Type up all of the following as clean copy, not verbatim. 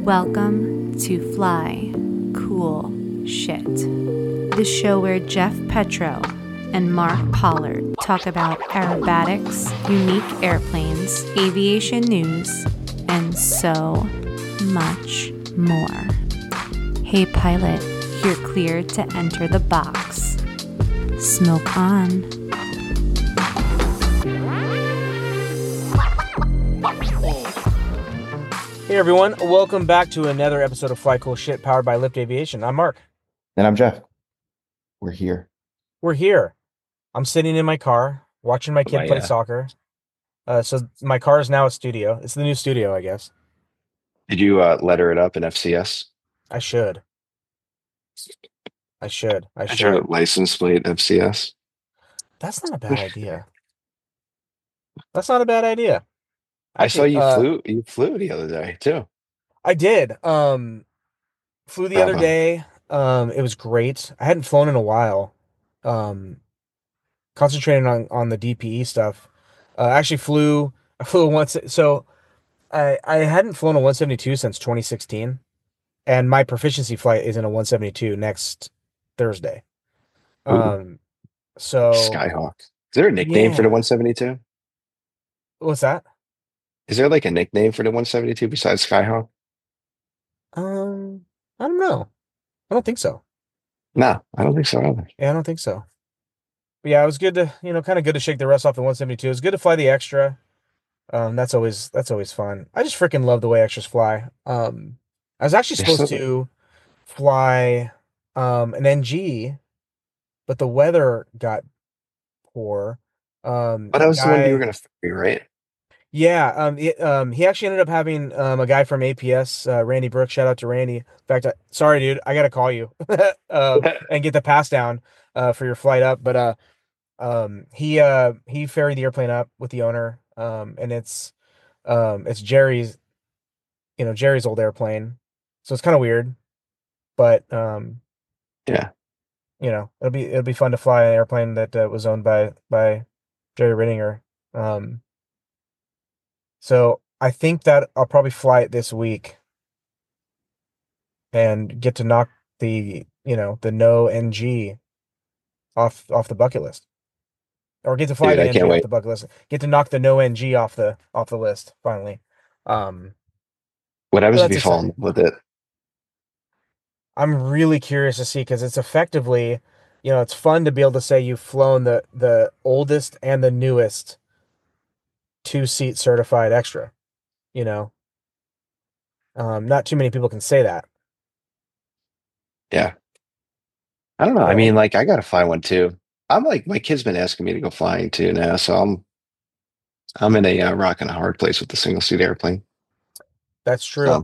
Welcome to Fly Cool Shit, the show where Jeff Petro and Mark Pollard talk about aerobatics, unique airplanes, aviation news, and so much more. Hey pilot, you're cleared to enter the box. Smoke on. Hey everyone, welcome back to another episode of Fly Cool Shit powered by Lift Aviation. I'm Mark. And I'm Jeff. We're here. We're here. I'm sitting in my car watching my kid play soccer. So my car is now a studio. It's the new studio, I guess. Did you letter it up in FCS? I should. Your license plate FCS. That's not a bad idea. Actually, I saw you flew the other day too. I did. Flew the other day. It was great. I hadn't flown in a while. Concentrating on the DPE stuff. I flew once. So I hadn't flown a 172 since 2016, and my proficiency flight is in a 172 next Thursday. Ooh. So Skyhawk. Is there a nickname for the 172? What's that? Is there like a nickname for the 172 besides Skyhawk? I don't know. I don't think so. No, I don't think so either. Yeah, I don't think so. But yeah, it was good to, kind of good to shake the rust off the 172. It was good to fly the extra. That's always fun. I just freaking love the way extras fly. I was actually supposed to fly an NG, but the weather got poor. But that was the one you were gonna fly, right? Yeah, he actually ended up having a guy from APS, Randy Brooks. Shout out to Randy. In fact, sorry, dude, I gotta call you and get the pass down for your flight up. But he ferried the airplane up with the owner, and it's Jerry's, Jerry's old airplane, so it's kind of weird, but yeah, it'll be fun to fly an airplane that was owned by Jerry Rittinger. So I think that I'll probably fly it this week and get to knock the no NG off the bucket list, or get to fly the NG off the bucket list. Get to knock the no NG off the list finally. What happens if you fall in love with it? I'm really curious to see, because it's effectively, it's fun to be able to say you've flown the oldest and the newest 2-seat certified extra. Not too many people can say that. Yeah. I don't know. I mean, like, I gotta fly one too. I'm like, my kid's been asking me to go flying too now, so I'm in a rock and a hard place with the single seat airplane. That's true.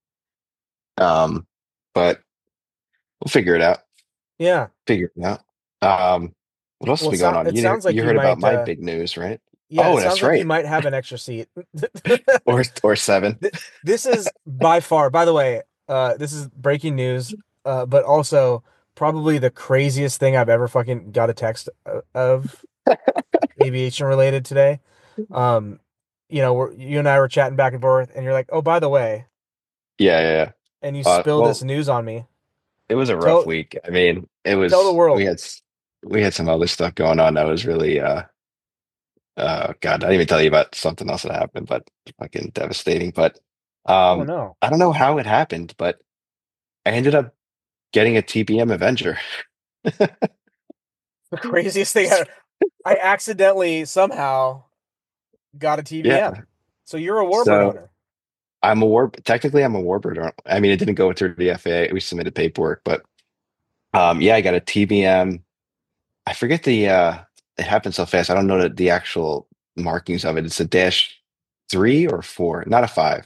But we'll figure it out. Yeah. Figure it out. What else is going on? You heard about my big news, right? Yeah, that's right. You might have an extra seat. or 7. This is by far, by the way, this is breaking news, but also probably the craziest thing I've ever fucking got a text of aviation related today. You and I were chatting back and forth, and you're like, "Oh, by the way." Yeah. And you spilled this news on me. It was a rough week. I mean, it was. Tell the world. We had some other stuff going on that was really God, I didn't even tell you about something else that happened, but fucking devastating. But oh no, I don't know how it happened, but I ended up getting a TBM Avenger. The craziest thing I accidentally somehow got a TBM. Yeah. So you're a warbird owner. Technically I'm a warbird. I mean, it didn't go through the FAA. We submitted paperwork, but yeah, I got a TBM. I forget it happened so fast. I don't know the actual markings of it. It's a -3 or 4, not a 5.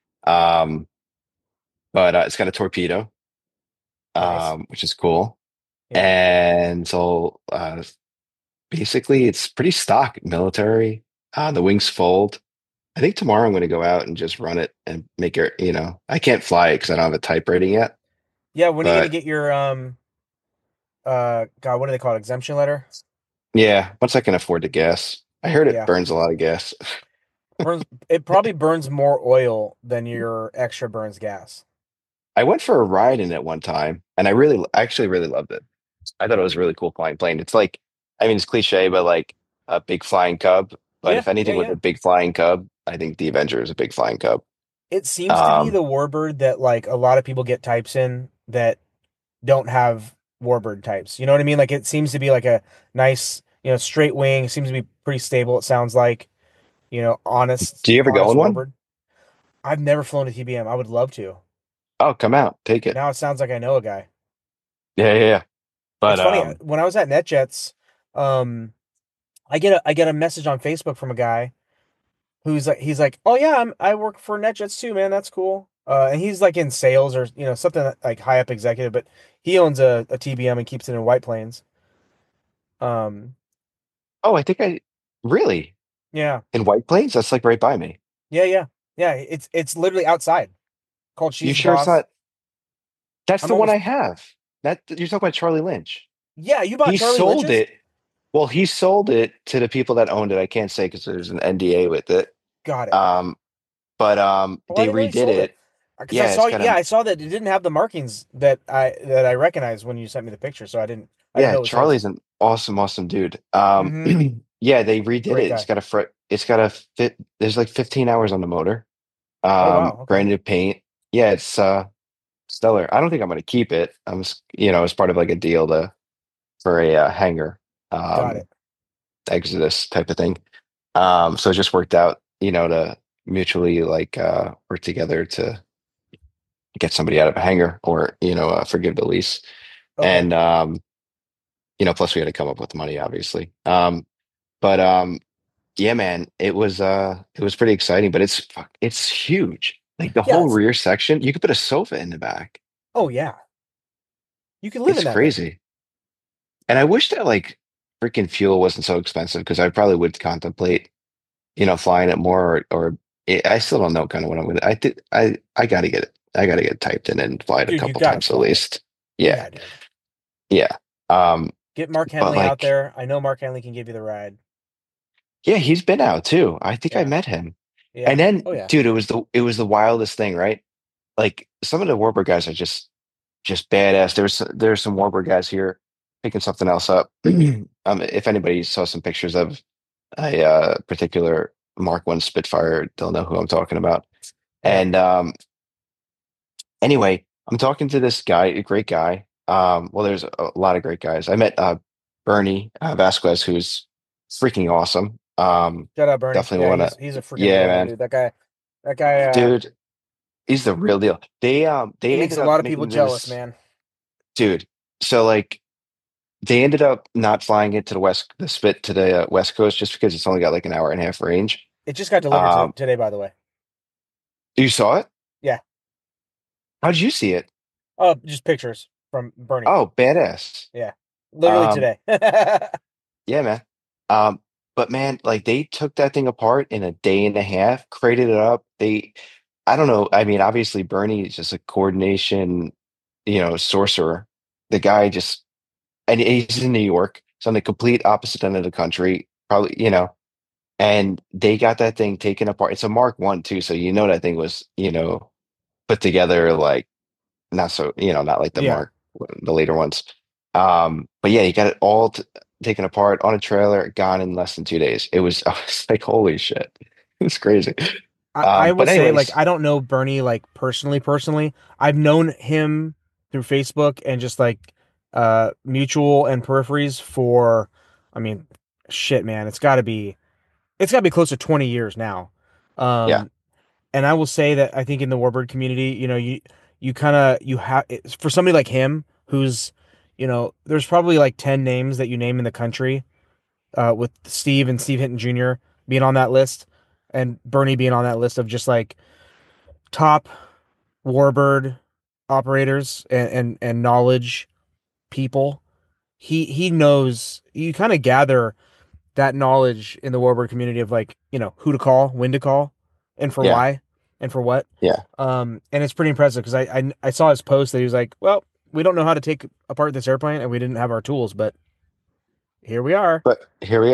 But it's got a torpedo, nice. Which is cool. Yeah. And so basically it's pretty stock military. The wings fold. I think tomorrow I'm going to go out and just run it and make it, I can't fly it because I don't have a type rating yet. Yeah, when are you going to get your, God, what do they call it? Exemption letter? Yeah, once I can afford the gas. I heard it burns a lot of gas. It probably burns more oil than your extra burns gas. I went for a ride in it one time, and I actually really loved it. I thought it was a really cool flying plane. It's like, I mean, it's cliche, but like a big flying cub. But Yeah, if yeah, anything with yeah. a big flying cub, I think the Avenger is a big flying cub. It seems to be Um, the warbird that like a lot of people get types in that don't have warbird types. You know what I mean? Like it seems to be like a nice, straight wing. It seems to be pretty stable. It sounds like, do you ever go honest in one? warbird. I've never flown a TBM. I would love to. Oh, come out, take it. Now it sounds like I know a guy. Yeah, yeah, yeah. But It's funny when I was at NetJets, um, I get a message on Facebook from a guy he's like, oh yeah, I work for NetJets too, man. That's cool. And he's like in sales or something like high up executive, but he owns a TBM and keeps it in White Plains. Um, oh, I think I really yeah, in White Plains. That's like right by me. yeah, yeah, yeah. It's literally outside. Called You She's the sure it's Boss. not? That's I'm the one almost I have. That you're talking about Charlie Lynch. Yeah. You bought He Charlie sold Lynch's? it. Well, he sold it to the people that owned it. I can't say because there's an NDA with it. Got it. Um, but Oh, I they didn't know he redid sold it. it. Because Yeah, it's got yeah, a I saw that it didn't have the markings that I recognized when you sent me the picture, so I didn't yeah. know it was his. Charlie's an awesome, awesome dude. Mm-hmm. Yeah, they redid Great it. guy. It's got a fit. There's like 15 hours on the motor. Oh wow. Okay. Brand new paint. Yeah, it's stellar. I don't think I'm gonna keep it. As part of like a deal for a hangar, Got it. um, Exodus type of thing. So it just worked out, to mutually like work together to get somebody out of a hangar or forgive the lease. Okay. And plus we had to come up with the money, obviously. But yeah, man, it was pretty exciting, but it's huge. Like the Yeah. whole rear section, you could put a sofa in the back. Oh yeah. You can live in It's that thing. crazy. And I wish that like freaking fuel wasn't so expensive because I probably would contemplate, flying it more I still don't know kind of what I'm gonna. I think I gotta get it. I gotta get typed in and fly it a Dude, you couple gotta times at fly it. least. Yeah, Yeah, dude. yeah. Um, Get Mark but Henley out like, there. I know Mark Henley can give you the ride. yeah, he's been out too. I think I Yeah. met him. And Yeah. then, Oh yeah. dude, it was the wildest thing, right? Like some of the Warburg guys are just badass. There's some Warburg guys here picking something else up. If anybody saw some pictures of a particular Mark One Spitfire, they'll know who I'm talking about. Yeah. And anyway, I'm talking to this guy, a great guy. Well, there's a lot of great guys. I met Bernie Vasquez, who's freaking awesome. Shout out Bernie. Definitely Yeah, wanna, he's a freaking yeah, animal, man, dude. That guy dude, he's the real deal. he They makes ended a up lot of people making jealous, this, man. dude. So like, they ended up not flying it to the Spit to the West Coast just because it's only got like an hour and a half range. It just got delivered Um, today, by the way. you saw it? Yeah. How did you see it? Oh, just pictures from Bernie. Oh, badass. Yeah. Literally Um, today. Yeah, man. Um, but man, like they took that thing apart in a day and a half, crated it up. I don't know. I mean, obviously Bernie is just a coordination, sorcerer. The guy just, and he's in New York, so on the complete opposite end of the country, probably, and they got that thing taken apart. It's a Mark One too, so that thing was, put together like not so, not like Yeah. the later ones. But yeah, you got it all taken apart on a trailer, gone in less than 2 days. I was like, holy shit, it's crazy. I will But say, like, anyways, I don't know Bernie like personally. I've known him through Facebook and just like mutual and peripheries for I mean, shit, man, it's gotta be close to 20 years now. yeah, Um and I will say that I think in the Warbird community, you kind of you have for somebody like him who's there's probably like 10 names that you name in the country with Steve and Steve Hinton Jr. being on that list and Bernie being on that list of just like top Warbird operators and knowledge people. He knows you kind of gather that knowledge in the Warbird community of like, who to call, when to call, and for yeah, why and for what. yeah. And it's pretty impressive because I saw his post that he was like, well, we don't know how to take apart this airplane and we didn't have our tools, but here we are. But here we And are.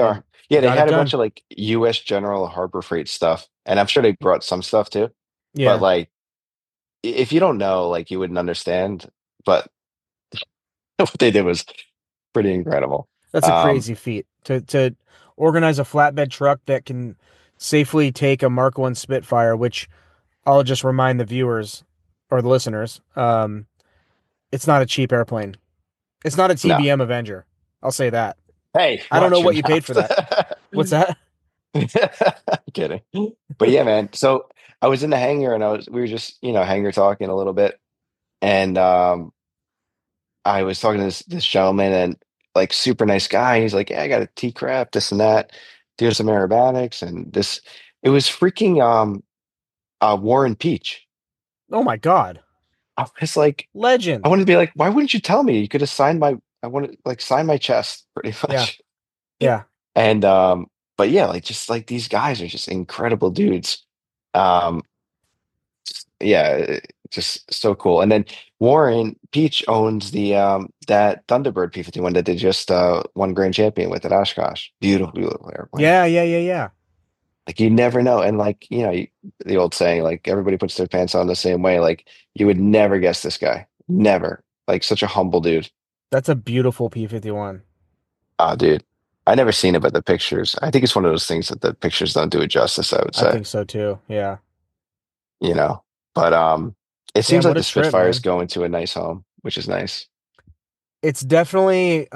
Yeah, they Got it had a bunch done. of like U.S. General Harbor Freight stuff, and I'm sure they brought some stuff too. But Yeah, like, if you don't know, like, you wouldn't understand. But what they did was pretty incredible. that's a Um, crazy feat to organize a flatbed truck that can safely take a Mark One Spitfire, which I'll just remind the viewers or the listeners, it's not a cheap airplane. It's not a no, TBM Avenger. I'll say that. hey, I don't know watch your what you paid for mouth. that. What's that? Kidding. But yeah, man. So I was in the hangar and we were just, hangar talking a little bit. And I was talking to this gentleman and like super nice guy. He's like, yeah, I got a T crap, this and that. Here's some aerobatics and this. It was freaking Warren Peach. Oh my God. I was like, I Legend. wanted to be like, why wouldn't you tell me? You could have signed I wanted like sign my chest pretty Yeah. much. Yeah. And but yeah, like just like these guys are just incredible dudes. Um, yeah, just so cool. And then Warren Peach owns the that Thunderbird P-51 that they just won grand champion with at Oshkosh. Beautiful, beautiful airplane. Yeah. Yeah. Yeah. Yeah. Like you never know. And like, the old saying, like everybody puts their pants on the same way. Like you would never guess this guy. Never. Like such a humble dude. That's a beautiful P-51. Ah, dude. I never seen it, but the pictures. I think it's one of those things that the pictures don't do it justice, I would I say. think so too. Yeah. You know. But it seems Damn, like what the a trip, Spitfire is man. going to a nice home, which is nice. It's definitely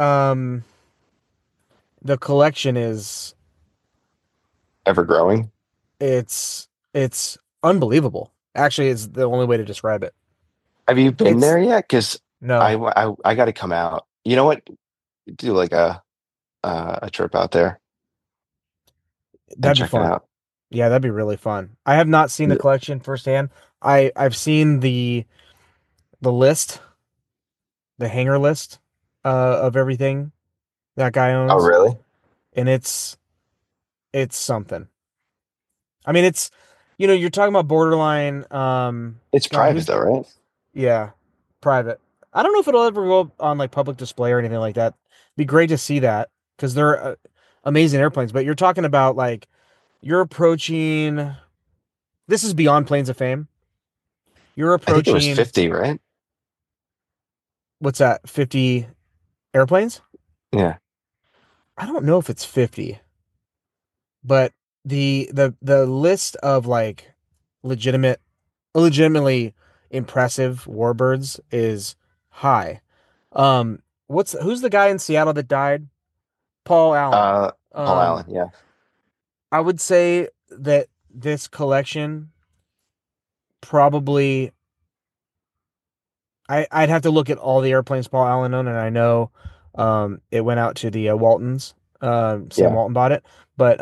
the collection is Ever growing. it's unbelievable. Actually, it's the only way to describe it. Have you been It's there yet? Because no, I got to come out. You know what? Do like a trip out there and that'd be check it fun. out. Yeah, that'd be really fun. I have not seen the Yeah. collection firsthand. I've seen the list, the hanger list of everything that guy Oh, owns, really? and it's something. I mean, it's you're talking about borderline. It's God, private though, right? yeah, private. I don't know if it'll ever go up on like public display or anything like that. Be great to see that because they're amazing airplanes. But you're talking about like you're approaching. This is beyond planes of fame. You're I think it was approaching 50, right? what's that? 50 airplanes? Yeah. I don't know if it's 50, but the list of like legitimate, legitimately impressive warbirds is high. Who's the guy in Seattle that died? Paul Allen. Uh, Paul Um, Allen. Yeah. I would say that this collection probably I'd have to look at all the airplanes Paul Allen owned, and I know it went out to the Waltons. Sam Yeah. Walton bought it, but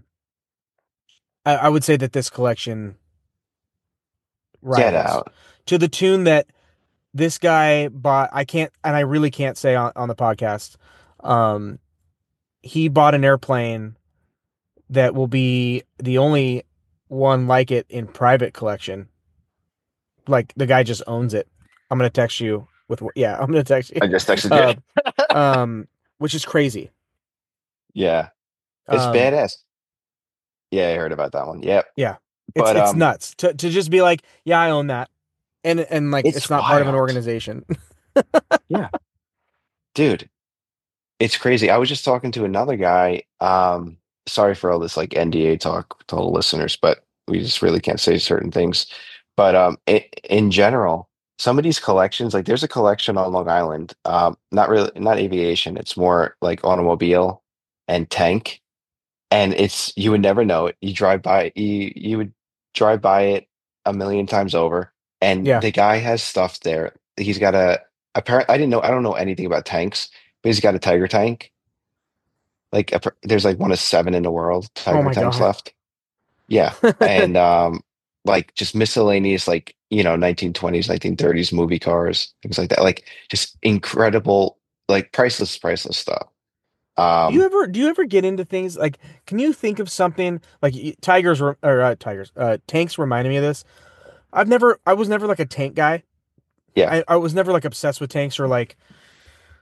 I would say that this collection Get rivals out. to the tune that this guy bought. I can't, and I really can't say on the podcast. Um, he bought an airplane that will be the only one like it in private collection. Like the guy just owns it. I'm gonna text you with yeah, I'm gonna text you. I just texted Uh, you. which is crazy. Yeah. It's Um, badass. Yeah, I heard about that one. Yep. yeah, But it's nuts to just be like, yeah, I own that, and like it's it's not part of an wild. organization. Yeah. Dude, it's crazy. I was just talking to another guy. Sorry for all this like NDA talk to all the listeners, but we just really can't say certain things. But in general, some of these collections, like there's a collection on Long Island, not really, not aviation. It's more like automobile and tank, and it's you would never know it. You would drive by it a million times over, and Yeah. the guy has stuff there. He's got I don't know anything about tanks, but he's got a Tiger tank. Like there's like one of seven in the world Oh Tiger my tanks God. left. Yeah, and like just miscellaneous like 1920s, 1930s movie cars, things like that. Like just incredible, like priceless stuff. Um, Do you ever get into things like can you think of something like tigers tanks reminded me of this. I was never like a tank guy. yeah, I was never like obsessed with tanks or like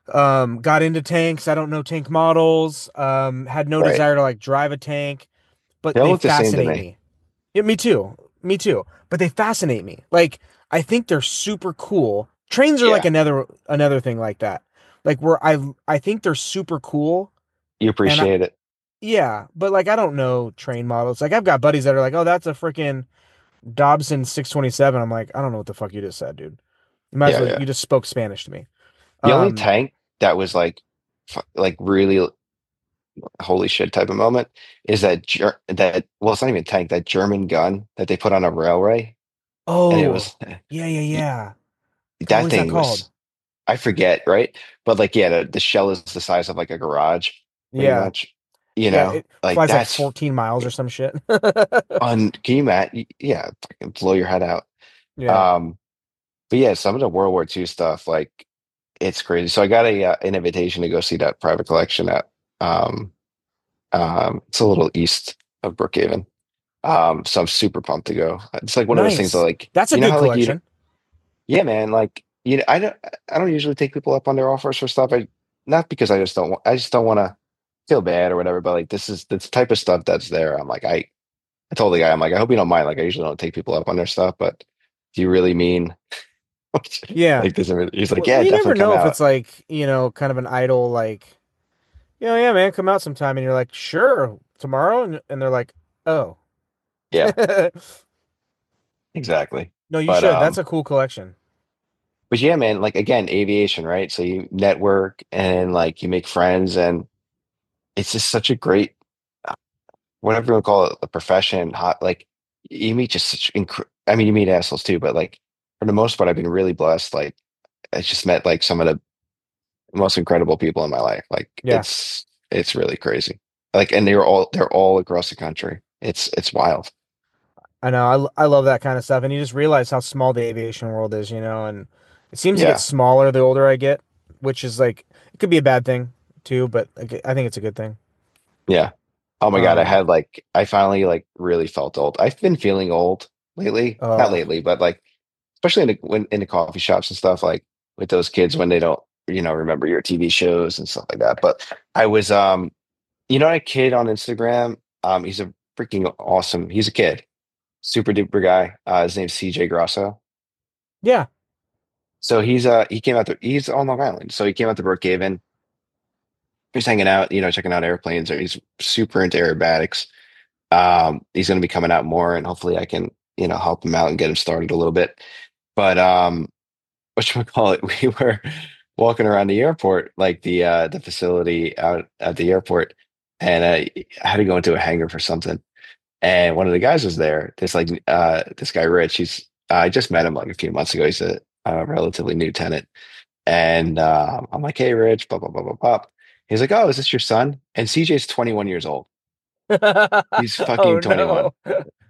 Got into tanks. I don't know tank models. Had no Right. desire to like drive a tank, but They all they look the same to fascinate me. me. Yeah, me too. Me too. But they fascinate me. Like I think they're super cool. Trains are like Yeah. another thing like that. Like where I think they're super cool You and appreciate it. yeah, but like I don't know train models. Like I've got buddies that are like, "Oh, that's a freaking Dobson 627." I'm like, "I don't know what the fuck you just said, dude. You might as Yeah, well yeah. you just spoke Spanish to me." The only Um, tank that was like, like really holy shit type of moment is that well, it's not even a tank, that German gun that they put on a railway, and it oh, was yeah, yeah, yeah. God, what that is that thing called? was I forget, right? But like, yeah, the shell is the size of like a garage, pretty Yeah. much. You Yeah, know, it like flies like that's 14 miles or some shit. can you imagine? Yeah, fucking blow your head out. Yeah. Um, but yeah, some of the World War II stuff, like it's crazy. So I got an invitation to go see that private collection at um it's a little east of Brookhaven. So I'm super pumped to go. It's like one of those things that Nice. like That's a you know good how like you collection. yeah man like you know I don't usually take people up on their offers for stuff. I not because I just don't want to feel bad or whatever. But like this is the type of stuff that's there. I'm like I told the guy I'm like I hope you don't mind. Like I usually don't take people up on their stuff, but do you really mean Yeah. like this? He's like Well, yeah you never definitely come know if out. it's like, kind of an idol, like, yeah, man, come out sometime. And you're like, sure, tomorrow. And they're like, oh. Yeah exactly. No, you But should. That's a cool collection. yeah, man, like again, aviation, right? So you network and like you make friends, and it's just such a great, uh, whatever you want to call it, a profession. Hot, like you meet just I mean, you meet assholes too, but like for the most part, I've been really blessed. Like I just met like some of the most incredible people in my life. Like Yeah. it's really crazy. Like, and they're all across the country. It's wild. I know. I love that kind of stuff. And you just realize how small the aviation world is, and it seems to get Yeah, smaller the older I get, which is like, it could be a bad thing too, but like, I think it's a good thing. yeah. Oh my God, Um, I finally like really felt old. I've been feeling old lately, not uh, lately, but like especially in the coffee shops and stuff, like with those kids when they don't, remember your TV shows and stuff like that. But I was, a kid on Instagram. He's a freaking awesome. He's a kid, super duper guy. His name's CJ Grosso. yeah. So he came out to he's on Long Island. So he came out to Brookhaven. He's hanging out, checking out airplanes. He's super into aerobatics. He's going to be coming out more, and hopefully I can, help him out and get him started a little bit. But whatchamacallit, we were walking around the airport, like the facility out at the airport, and I had to go into a hangar for something. And one of the guys was there. This guy Rich. I just met him like a few months ago. He's a relatively new tenant, and I'm like, hey, Rich, blah blah blah blah blah. He's like, oh, is this your son? And CJ's 21 years old. He's Oh fucking 21. no.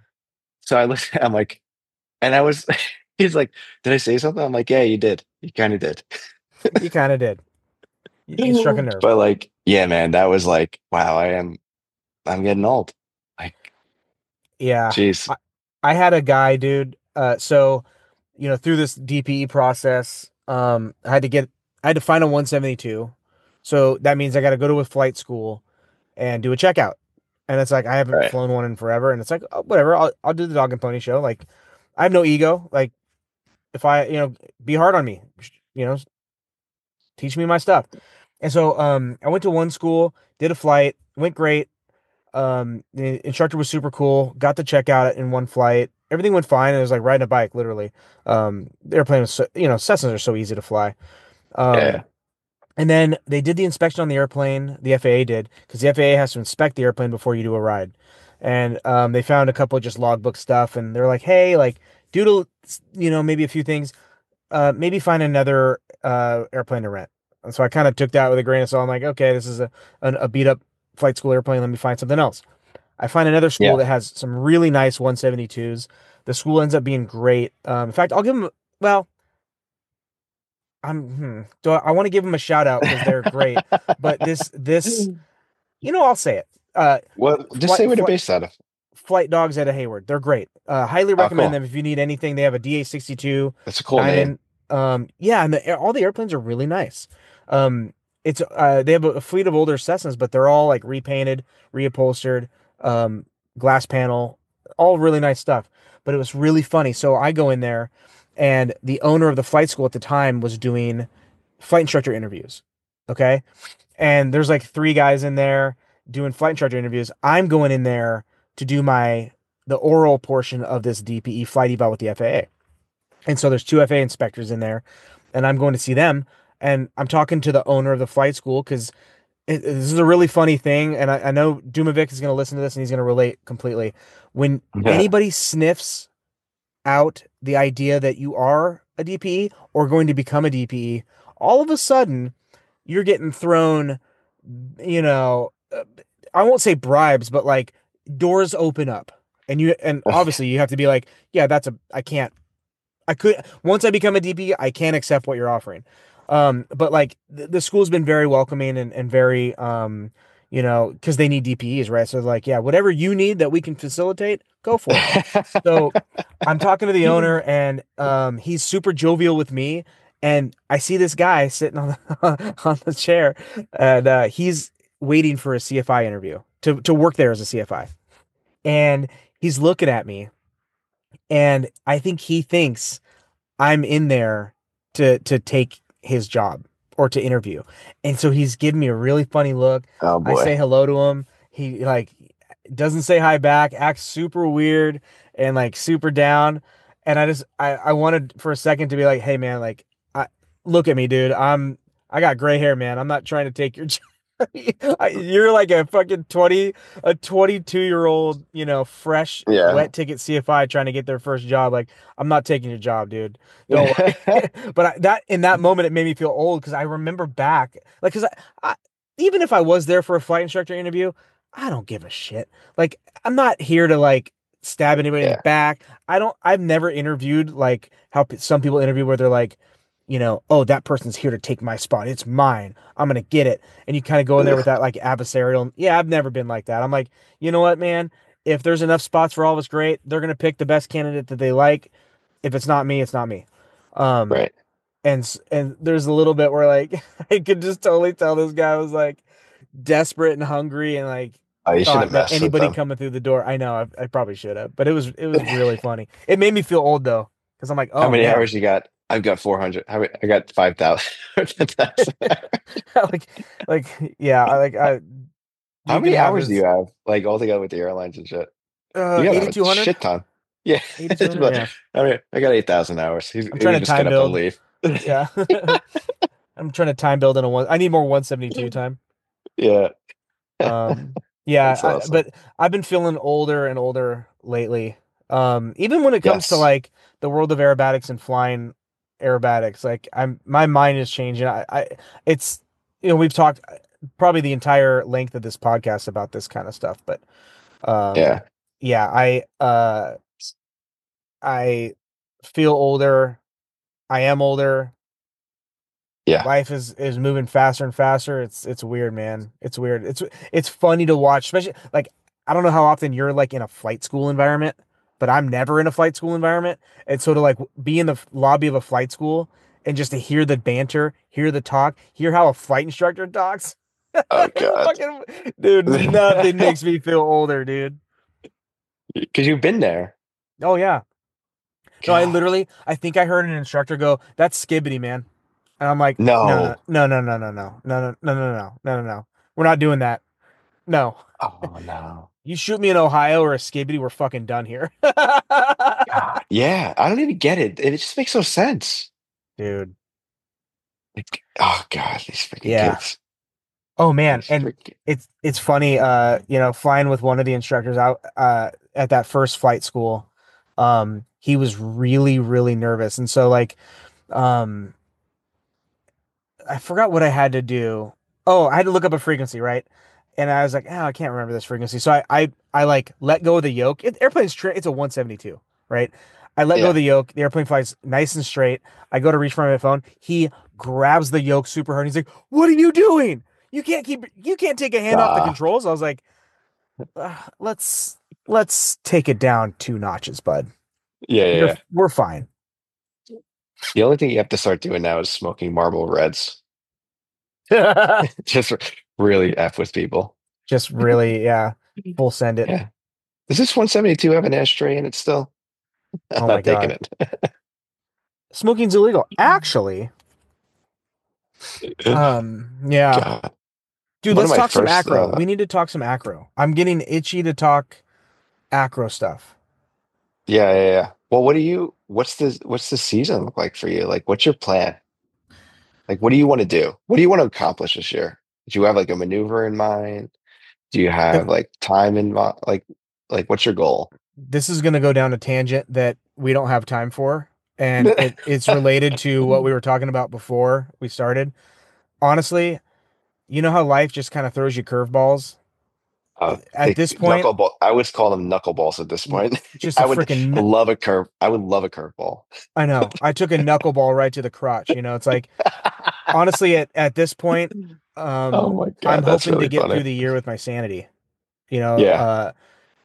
So I looked. I'm like, and I was. He's like, did I say something? I'm like, yeah, you did. You kind of did. You kind of did. You struck a nerve. But like, yeah, man, that was like, wow, I'm getting old. Like, Yeah. jeez. I had a guy, dude. So, through this DPE process, I had to find a 172. So that means I got to go to a flight school and do a checkout. And it's like I haven't Right. flown one in forever, and it's like, oh, whatever. I'll do the dog and pony show. Like I have no ego. Like if I, be hard on me, you know, teach me my stuff. And so I went to one school, did a flight, went great. The instructor was super cool. Got the checkout in one flight. Everything went fine. It was like riding a bike, literally. The airplane was, Cessnas are so easy to fly. Yeah. Um, and then they did the inspection on the airplane. The FAA did, because the FAA has to inspect the airplane before you do a ride. And they found a couple of just logbook stuff, and they're like, hey, like, due to, maybe a few things, maybe find another airplane to rent. And so I kind of took that with a grain of salt. I'm like, okay, this is a beat up flight school airplane. Let me find something else. I find another school Yeah. that has some really nice 172s. The school ends up being great. In fact, I'll give them. Well, do I want to give them a shout out because they're great. But this, I'll say it. Well, just say Flight what they're flight based out of. flight dogs at a Hayward. They're great. Highly Oh, recommend cool. them if you need anything. They have a DA-62 That's a cool name. Diamond. Yeah, and all the airplanes are really nice. Um, it's they have a fleet of older Cessnas, but they're all like repainted, reupholstered, um, glass panel, all really nice stuff. But it was really funny. So I go in there, and the owner of the flight school at the time was doing flight instructor interviews. Okay. And there's like three guys in there doing flight instructor interviews. I'm going in there to do the oral portion of this DPE flight eval with the FAA. And so there's two FAA inspectors in there, and I'm going to see them. And I'm talking to the owner of the flight school because this is a really funny thing. And I know Dumovic is going to listen to this and he's going to relate completely. When Yeah. anybody sniffs out the idea that you are a DPE or going to become a DPE, all of a sudden you're getting thrown, you know, I won't say bribes, but like doors open up. And obviously you have to be like, yeah, I can't, I could, once I become a DP, I can't accept what you're offering. But like the school's been very welcoming and very, because they need DPEs, right? So like, yeah, whatever you need that we can facilitate, go for it. So I'm talking to the owner and he's super jovial with me. And I see this guy sitting on on the chair and he's waiting for a CFI interview to work there as a CFI. And he's looking at me and I think he thinks I'm in there to take his job or to interview. And so he's giving me a really funny look. Oh I boy. say hello to him. He like doesn't say hi back, acts super weird and like super down. And I wanted for a second to be like, "Hey man, like look at me, dude. I got gray hair, man. I'm not trying to take your job." You're like a fucking 22-year-old, fresh Yeah. wet ticket CFI trying to get their first job. Like, I'm not taking your job, dude. Don't worry. But that in that moment, it made me feel old because I remember back, like, because even if I was there for a flight instructor interview, I don't give a shit. Like, I'm not here to like stab anybody in the Yeah. back. I've never interviewed like how some people interview where they're like, oh, that person's here to take my spot. It's mine. I'm gonna get it. And you kind of go in there with that like adversarial. Yeah, I've never been like that. I'm like, you know what, man? If there's enough spots for all of us, great. They're gonna pick the best candidate that they like. If it's not me, it's not me. Um, Right. and there's a little bit where like I could just totally tell this guy was like desperate and hungry and like Oh, you should thought have that messed with anybody them. coming through the door. I know I probably should have, but it was really funny. It made me feel old though, because I'm like, How oh many man, hours you got? I've got 400. I got 5,000. like yeah, How you can many have hours do this you have? Like all together with the airlines and shit. You gotta have a 8200, shit ton. Yeah. 8200. Yeah, I mean, I got 8,000 hours. I'm You trying can to just get time up and build. leave. Yeah. I'm trying to time build in a one. I need more 172 time. Yeah. Um, yeah, That's awesome. but I've been feeling older and older lately. Even when it comes to Yes. like the world of aerobatics and flying aerobatics, like my mind is changing. It's, we've talked probably the entire length of this podcast about this kind of stuff, but, um, Yeah. yeah, I feel older. I am older. Yeah. Life is moving faster and faster. It's weird, man. It's weird. It's funny to watch, especially like I don't know how often you're like in a flight school environment, but I'm never in a flight school environment. And so to like be in the lobby of a flight school and just to hear the banter, hear the talk, hear how a flight instructor talks. Oh God. Fucking dude, nothing makes me feel older, dude. Because you've been there. Oh yeah. No, God. I think I heard an instructor go, "That's skibbity, man." And I'm like, no, no, No. no, no, no, no, no, no, no, no, no, no, no, no, no. We're not doing that. No. Oh no. You shoot me in Ohio or a skibbity, we're fucking done here. God. Yeah. I don't even get it. It just makes no sense. Dude. Like, oh God, these freaking Yeah. kids. Oh man. These And freaking it's funny, flying with one of the instructors out at that first flight school. He was really, really nervous. And so like um I forgot what I had to do. Oh, I had to look up a frequency, right? And I was like, oh, I can't remember this frequency. So I like let go of the yoke. It's a 172, right? I let go of yeah. the yoke. The airplane flies nice and straight. I go to reach for my phone. He grabs the yoke super hard. He's like, "What are you doing? You can't take a hand off the Ah. controls." I was like, let's take it down two notches, bud. Yeah, yeah, yeah. We're fine." The only thing you have to start doing now is smoking Marlboro Reds. Just really F with people. Just really, yeah, full send it. Yeah. Does this 172 have an ashtray in it still? I'm Oh my not taking God. it. Smoking's illegal. Actually, yeah. God. Dude, One of let's my talk some first acro. We need to talk some acro. I'm getting itchy to talk acro stuff. yeah. Well, what's the season look like for you? Like what's your plan? Like what do you want to do? What do you want to accomplish this year? Do you have like a maneuver in mind? Do you have like time in mind? Like what's your goal? This is going to go down a tangent that we don't have time for, and it's related to what we were talking about before we started. Honestly, you know how life just kind of throws you curveballs? At The this point, knuckleball. I would call them knuckleballs at this point. just a freaking love a curve. I would love a curveball. I know. I took a knuckleball right to the crotch, it's like honestly at this point, Oh my I'm God, that's hoping to really get funny. through the year with my sanity. You know, Yeah, uh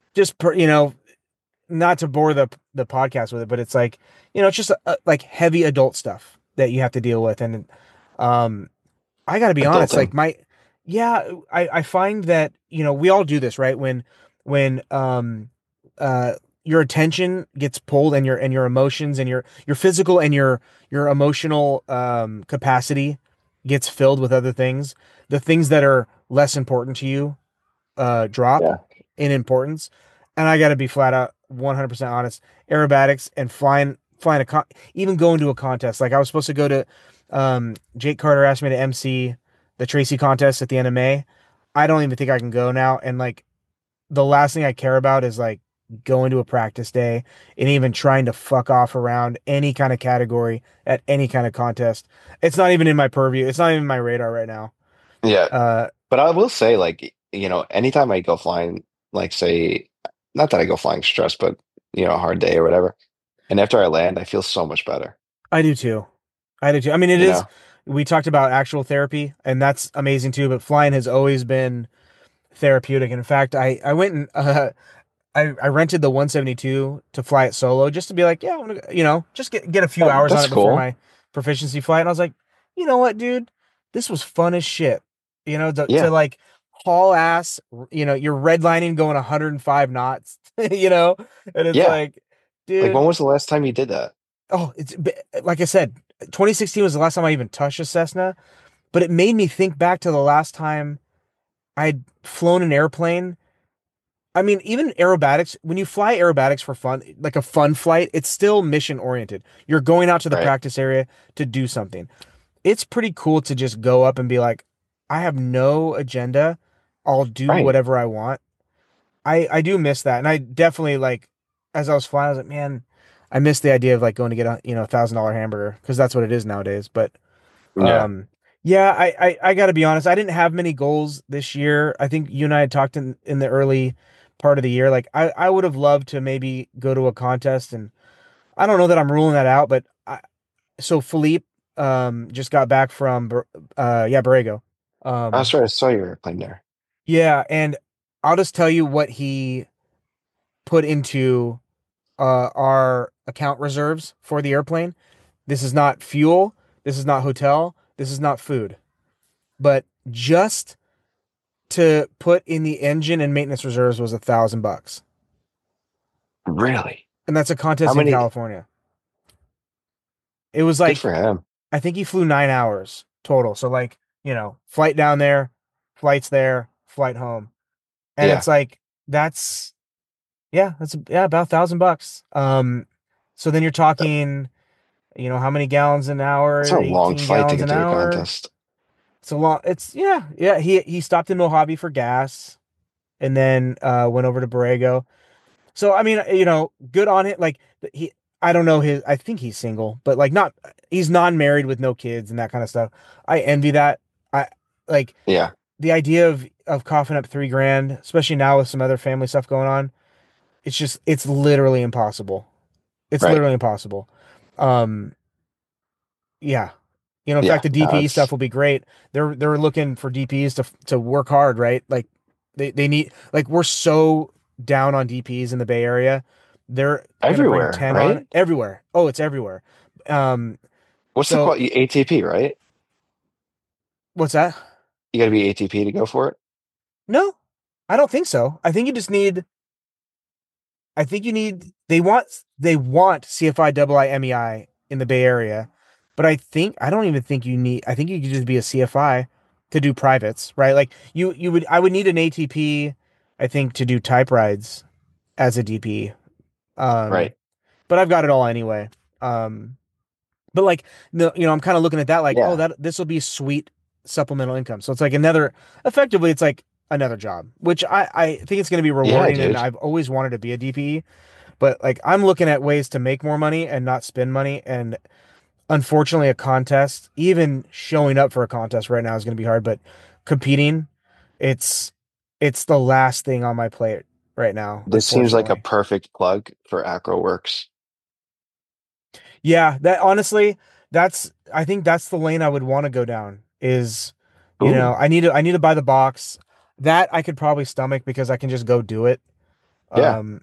not to bore the podcast with it, but it's like, it's just like heavy adult stuff that you have to deal with. And um, I got to be honest, like adulting. yeah, I find that, we all do this, right? When uh, your attention gets pulled and your emotions and your physical and your emotional capacity gets filled with other things, the things that are less important to you drop Yeah. in importance. And I got to be flat out 100% honest. Aerobatics and flying even going to a contest. Like I was supposed to go to, Jake Carter asked me to MC the Tracy contest at the end of May. I don't even think I can go now. And like the last thing I care about is like going to a practice day and even trying to fuck off around any kind of category at any kind of contest. It's not even in my purview. It's not even my radar right now. Yeah. Uh, But I will say, like, anytime I go flying, like, say, not that I go flying stressed, but, a hard day or whatever. And after I land, I feel so much better, I do too. I do too. I mean, you it is. know? We talked about actual therapy, and that's amazing too. But flying has always been therapeutic. In fact, I went and I rented the 172 to fly it solo just to be like, yeah, I want to, just get a few Yeah, hours on that's it before cool. my proficiency flight. And I was like, you know what, dude, this was fun as shit. To Yeah. like haul ass. You're redlining going 105 knots. And it's Yeah. like, Like, when dude. was the last time you did that? Oh, like I said, 2016 was the last time I even touched a Cessna, but it made me think back to the last time I'd flown an airplane. I mean, even aerobatics, when you fly aerobatics for fun, like a fun flight, it's still mission oriented. You're going out to the Right. practice area to do something. It's pretty cool to just go up and be like, I have no agenda. I'll do Right. whatever I want. I do miss that. And I definitely like as I was flying, I was like, man, I miss the idea of like going to get a $1,000 hamburger because that's what it is nowadays. But Yeah. yeah, I gotta be honest, I didn't have many goals this year. I think you and I had talked in the early part of the year. Like I would have loved to maybe go to a contest, and I don't know that I'm ruling that out, but so Philippe just got back from yeah, Borrego. I was Um sorry, I saw your airplane there. yeah, and I'll just tell you what he put into our account reserves for the airplane. This is not fuel. This is not hotel. This is not food. But just to put in the engine and maintenance reserves was $1,000, Really? and that's a How contest in many? California. It was Good like for him. I think he flew 9 hours total. So like flight down there, flights there, flight home, and Yeah. it's like that's yeah about $1,000. So then you're talking how many gallons an That's hour? a long 18 flight to gallons get an to a hour. contest. It's a lot. It's yeah. He stopped in Mojave for gas, and then went over to Borrego. So I mean, good on it. Like I don't know his. I think he's single, but like not. He's non-married with no kids and that kind of stuff. I envy that. I like Yeah. the idea of coughing up 3 grand, especially now with some other family stuff going on. It's literally impossible. It's Right. literally impossible. Um, yeah. In fact, Yeah. the No, DPE stuff will be great. They're looking for DPs to work hard, right? Like they need like we're so down on DPs in the Bay Area. They're gonna bring everywhere, 10 on right? everywhere. Oh, it's everywhere. Um, What's the so qual ATP, right? What's that? You got to be ATP to go for it. No, I don't think so. I think you just need. I think you need. They want CFI double I MEI in the Bay Area, but I don't even think you need. I think you could just be a CFI to do privates, right? Like you would. I would need an ATP, I think, to do type rides as a DP. Um, Right. but I've got it all anyway. Um, but like no, I'm kind of looking at that like, oh, Yeah. that this will be sweet supplemental income. So it's like another, effectively, it's like another job, which I think it's going to be Yeah, rewarding. And dude. I've always wanted to be a DPE, but like I'm looking at ways to make more money and not spend money. And unfortunately, a contest, even showing up for a contest right now is going to be hard. But competing, it's it's the last thing on my plate right now, This seems like a unfortunately. perfect plug for AcroWorks. Yeah, that honestly, that's I think that's the lane I would want to go down is, Ooh. I need to buy the box. That I could probably stomach because I can just go do it. Yeah. Um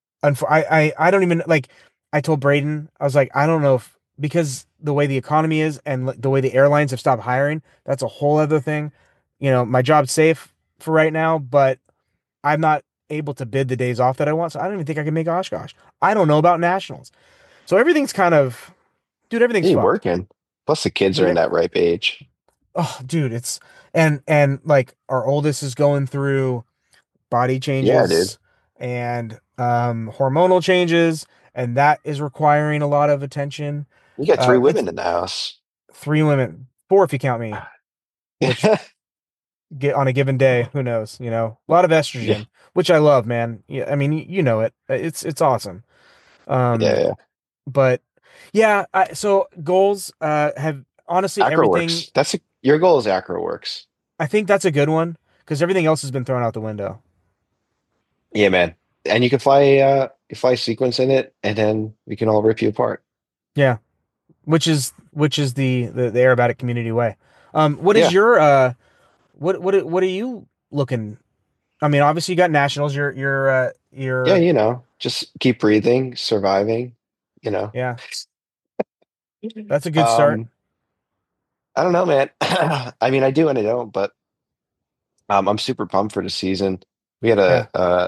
I don't even like I told Braden, I was like, I don't know if because the way the economy is and the way the airlines have stopped hiring, that's a whole other thing. My job's safe for right now, but I'm not able to bid the days off that I want, so I don't even think I can make Oshkosh. I don't know about nationals. So everything's kind of dude, everything's You fucked. working. Plus the kids are Like, in that ripe age. oh, dude, it's and like our oldest is going through body Yeah, dude. changes and hormonal changes, and that is requiring a lot of attention. You got three It's women in the house. three women, four if you count me, which get on a given day, who knows, a lot of Yeah. estrogen, which I love, man. Yeah, I mean, you know it. It's awesome. Yeah, Um, yeah. but yeah, so goals have honestly everything. AcroWorks. Your goal is AcroWorks. I think that's a good one because everything else has been thrown out the window. Yeah, man. And you fly sequence in it, and then we can all rip you apart. Yeah, which is the aerobatic community way. What is Yeah. your what are you looking? I mean, obviously you got nationals. Yeah, You're just keep breathing, surviving, you know. yeah, that's a good start. Um, I don't know, man. I mean, I do and I don't, but I'm super pumped for the season. We had Yeah,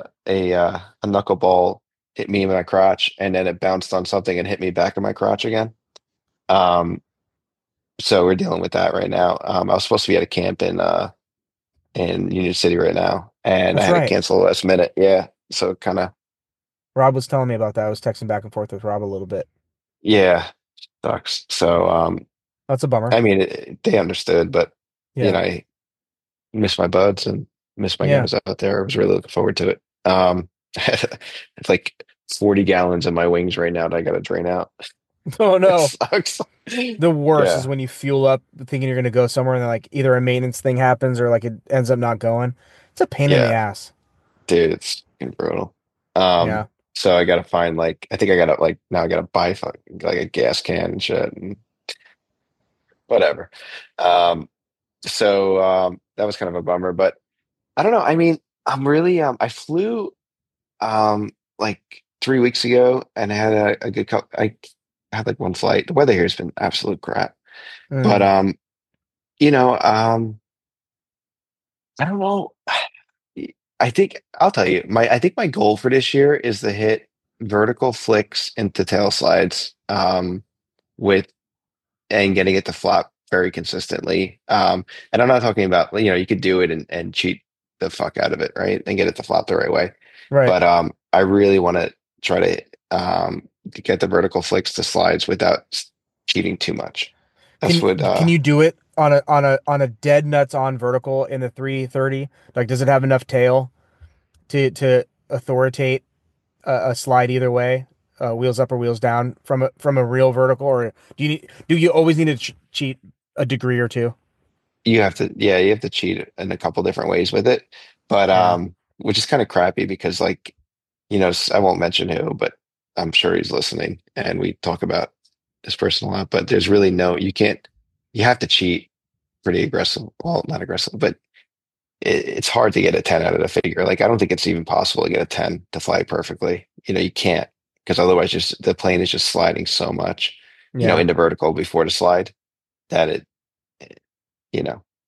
a knuckleball hit me in my crotch, and then it bounced on something and hit me back in my crotch again. Um, so we're dealing with that right now. I was supposed to be at a camp in Union City right now, and I that's had to right. cancel last minute. Yeah, so kind of Rob was telling me about that. I was texting back and forth with Rob a little bit. yeah sucks. So That's a bummer. I mean, they understood, but Yeah, I miss my buds and miss my yeah. guys out there. I was really looking forward to it. It's like 40 gallons in my wings right now that I got to drain out. Oh It no. sucks. The worst is Yeah, when you fuel up thinking you're gonna go somewhere and then like either a maintenance thing happens or like it ends up not going. It's a pain in the yeah, ass. dude, it's fucking brutal. Um, Yeah. so I gotta find like I think I gotta like now I gotta buy like a gas can and shit and whatever. Um, so that was kind of a bummer, but I don't know. I mean, I flew like 3 weeks ago and I had a good couple. I had like one flight. The weather here has been absolute crap, but Mm. you know, I don't know. I think I'll tell you, I think my goal for this year is to hit vertical flicks into tail slides with and getting it to flop very consistently. And I'm not talking about, you could do it and cheat the fuck out of it, right? And get it to flop the right way. Right. But I really want to try to get the vertical flicks to slides without cheating too much. That's what Can you do it on a dead nuts on vertical in the 330? Like, does it have enough tail to authoritate a slide either way, wheels up or wheels down from a real vertical, or do you always need to cheat a degree or two? you have to cheat in a couple different ways with it. But Yeah. which is kind of crappy because like, I won't mention who, but I'm sure he's listening and we talk about this person a lot, but there's really you can't, you have to cheat pretty aggressive. Well, not aggressive, but it's hard to get a 10 out of the figure. Like, I don't think it's even possible to get a 10 to fly perfectly. You can't because otherwise just the plane is just sliding so much, Yeah. into vertical before the slide that it, you know,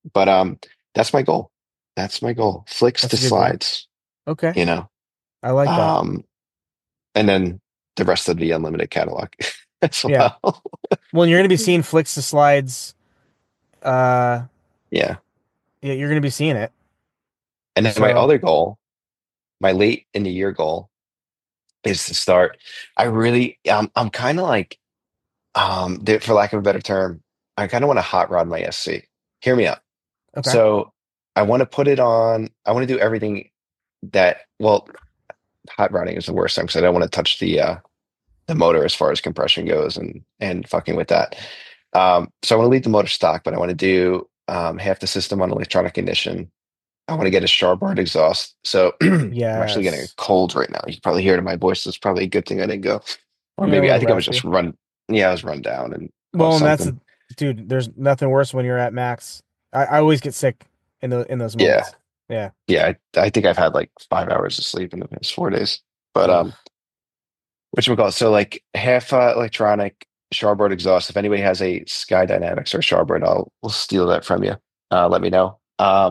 But that's my goal. That's my goal. Flicks That's to a good goal. slides, Okay. you know. I like that. Um, and then the rest of the unlimited catalog as Yeah. well. Well, you're gonna be seeing flicks to slides. Uh, Yeah. yeah, you're gonna be seeing it. And then my So other goal, my late in the year goal, is to start. I'm kind of like, for lack of a better term, I kind of want to hot rod my SC. Hear me out. okay. So I want to put it on. I want to do everything that. Well, hot rodding is the worst time because I don't want to touch the motor as far as compression goes and fucking with that. So I want to leave the motor stock, but I want to do half the system on electronic ignition. I want to get a Starboard exhaust. So I'm actually getting a Yes. cold right now. You can probably hear it in my voice. So it's probably a good thing I didn't go. Or You're a maybe I little think I was just raspy. run. Yeah, I was run down and Well, caused and that's, something. dude, there's nothing worse when you're at max. I always get sick in those Yeah, moments. Yeah. yeah. I think I've had like 5 hours of sleep in the past 4 days. But Ugh. whatchamacallit? So like half electronic Starboard exhaust. If anybody has a Sky Dynamics or Starboard, we'll steal that from you. Let me know.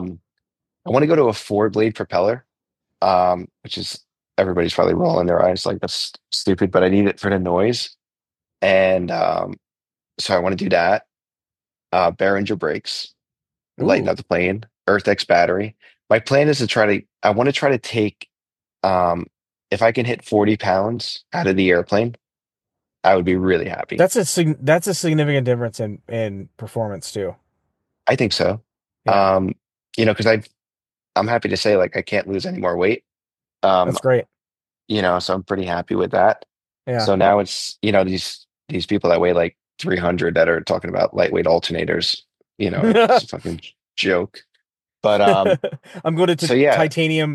I want to go to a 4 blade propeller, which is everybody's probably rolling their eyes like that's stupid, but I need it for the noise. And so I want to do that. Behringer brakes, lighten Ooh. up the plane, EarthX battery. My plan is to I want to try to take, um, if I can hit 40 pounds out of the airplane, I would be really happy. That's a significant difference in performance too. I think so. Yeah. Because I'm happy to say like I can't lose any more weight. Um, That's great. so I'm pretty happy with that. Yeah. So now it's, these people that weigh like 300 that are talking about lightweight alternators, it's a fucking joke. But I'm going to so yeah,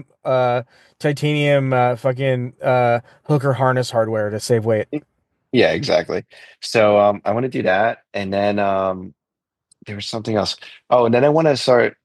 titanium fucking hooker harness hardware to save weight. yeah, exactly. So I want to do that, and then there was something else. Oh, and then I want to start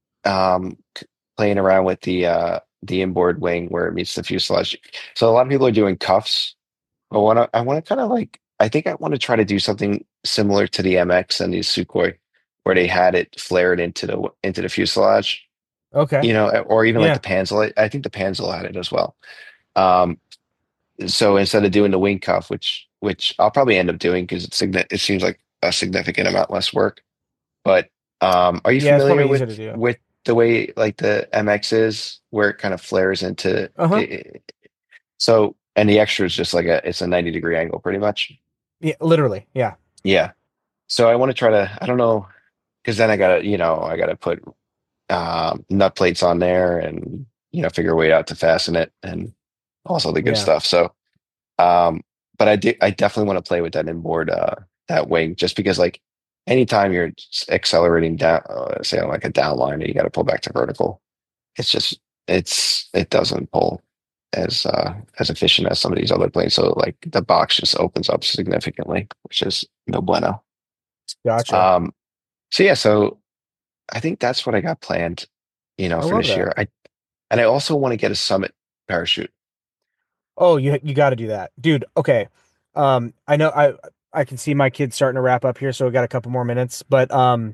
playing around with the inboard wing where it meets the fuselage. So a lot of people are doing cuffs. But I want to kind of like, I think I want to try to do something similar to the MX and the Sukhoi, where they had it flared into the fuselage, Okay. or even like Yeah. the Panzel. I think the Panzel had it as well. Um, so instead of doing the wing cuff, which I'll probably end up doing because it seems like a significant amount less work. But are you Yeah, it's familiar probably with easier to do. with the way like the MX is, where it kind of flares into Uh-huh. it? So, and the extra is just like it's a 90-degree angle, pretty much. Yeah, literally. Yeah. Yeah. So I want to try to, I don't know, because then I gotta put nut plates on there and figure a way out to fasten it and also the good Yeah. stuff. So, um, but I definitely want to play with that inboard that wing, just because like anytime you're accelerating down, say on like a down line, and you got to pull back to vertical, it's just it doesn't pull as efficient as some of these other planes. So like the box just opens up significantly, which is no bueno. Gotcha. Um, so yeah, so I think that's what I got planned, I for love this that. year. I also want to get a Summit parachute. Oh, you got to do that. Dude, okay. I know I can see my kids starting to wrap up here, so we got a couple more minutes, but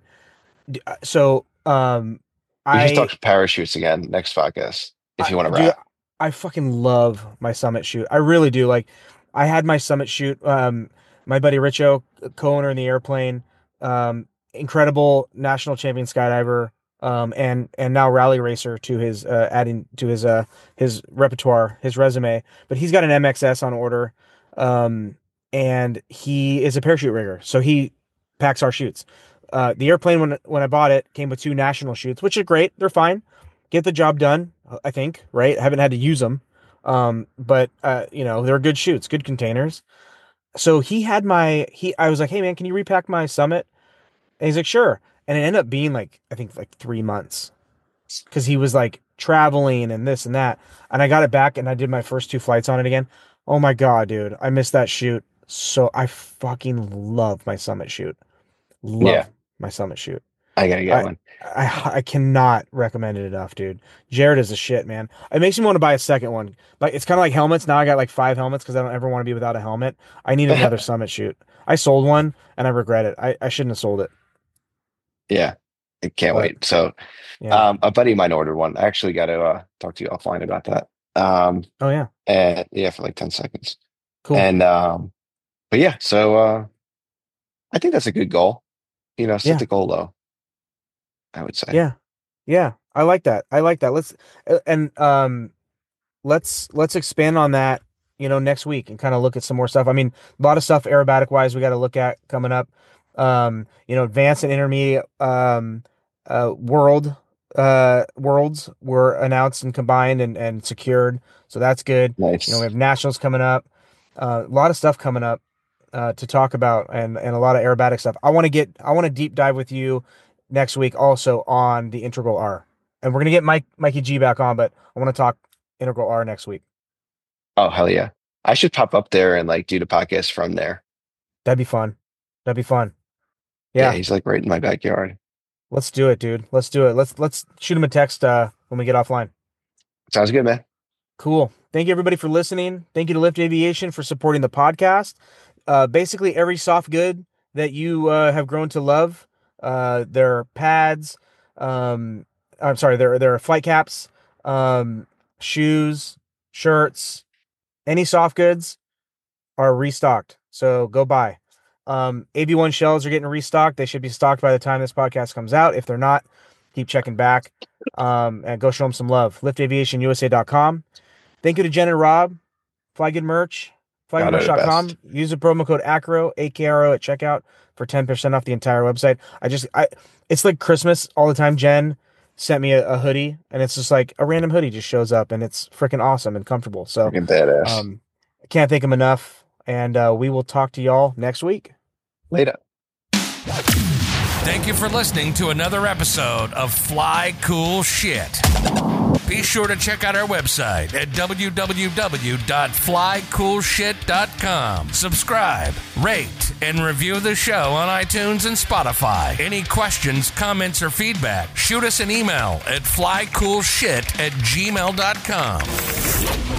so We should I talk parachutes again next podcast if you want to dude, wrap. I fucking love my summit shoot. I really do. Like, I had my summit shoot. My buddy Richo, co-owner in the airplane, incredible national champion skydiver, and now rally racer to his adding to his repertoire, his resume. But he's got an MXS on order, um, and he is a parachute rigger, so he packs our chutes. The airplane when I bought it came with two national chutes, which are great. They're fine, get the job done. I think, right? I haven't had to use them. But they're good shoots, good containers. So I was like, "Hey man, can you repack my Summit?" And he's like, "Sure." And it ended up being like I think like 3 months because he was like traveling and this and that. And I got it back and I did my first two flights on it again. Oh my God, dude. I missed that shoot. So I fucking love my Summit shoot. Yeah, Love my Summit shoot. I gotta get I one. I cannot recommend it enough, dude. Jared is a shit, man. It makes me want to buy a second one. Like it's kind of like helmets. Now I got like five helmets because I don't ever want to be without a helmet. I need another Summit shoot. I sold one and I regret it. I shouldn't have sold it. Yeah. I can't But, wait. So, yeah. a buddy of mine ordered one. I actually got to talk to you offline about that. Oh yeah. And yeah, for like 10 seconds. Cool. And but yeah, so I think that's a good goal. Set Yeah. the goal low, I would say. Yeah. Yeah. I like that. I like that. Let's expand on that, next week and kind of look at some more stuff. I mean, a lot of stuff aerobatic wise we got to look at coming up. Advanced and intermediate worlds were announced and combined and secured. So that's good. We Nice. have nationals coming up. A lot of stuff coming up to talk about and a lot of aerobatic stuff. I want to deep dive with you next week also on the Integral R. And we're gonna get Mikey G back on, but I want to talk Integral R next week. Oh, hell yeah. I should pop up there and like do the podcast from there. That'd be fun. That'd be fun. Yeah, Yeah, he's like right in my backyard. let's do it, dude. Let's do it. Let's shoot him a text when we get offline. Sounds good, man. Cool. Thank you everybody for listening. Thank you to Lift Aviation for supporting the podcast. Basically every soft good that you have grown to love, their pads, I'm sorry, their flight caps, shoes, shirts, any soft goods are restocked. So go buy. AB1 shells are getting restocked. They should be stocked by the time this podcast comes out. If they're not, keep checking back. And go show them some love. LiftAviationUSA.com. Thank you to Jen and Rob. Fly Good Merch. God, are the FlyGoodMerch.com. best. Use the promo code ACRO, AKRO at checkout for 10% off the entire website. It's like Christmas all the time. Jen sent me a hoodie, and it's just like a random hoodie just shows up, and it's freaking awesome and comfortable. So, Freaking badass. I can't thank him enough. And we will talk to y'all next week. Later. Thank you for listening to another episode of Fly Cool Shit. Be sure to check out our website at www.flycoolshit.com. Subscribe, rate, and review the show on iTunes and Spotify. Any questions, comments, or feedback, shoot us an email at flycoolshit@gmail.com.